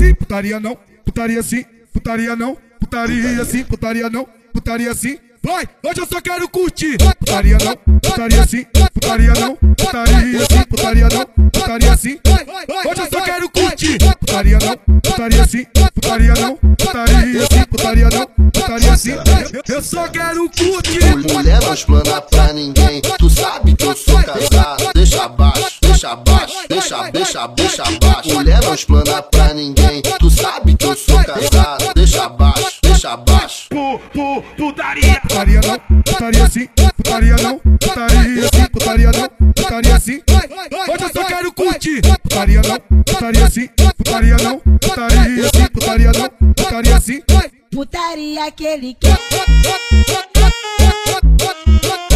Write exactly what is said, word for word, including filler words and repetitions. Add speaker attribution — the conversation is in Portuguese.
Speaker 1: sim, putaria não, putaria sim, putaria não, putaria sim, putaria não, putaria sim. Vai, hoje eu só quero curtir. Putaria não, putaria sim, putaria não, putaria sim, putaria não, putaria sim. Hoje eu só quero curtir. Putaria não, putaria sim, putaria não, putaria sim, putaria não, putaria sim. Eu só quero curtir.
Speaker 2: Mulher não explana pra ninguém, tu sabe que eu sou casado. Deixa abaixo, deixa abaixo, deixa, deixa, deixa abaixo. Mulher não explana pra ninguém, tu sabe que eu sou casado. Deixa abaixo, deixa abaixo.
Speaker 1: Pu, pu, putaria. Putaria não, putaria sim, putaria não, putaria sim, putaria não, putaria sim. Hoje eu só quero curtir. Putaria não, putaria sim, putaria não, putaria sim, putaria não, putaria sim.
Speaker 3: Putaria que ele quer.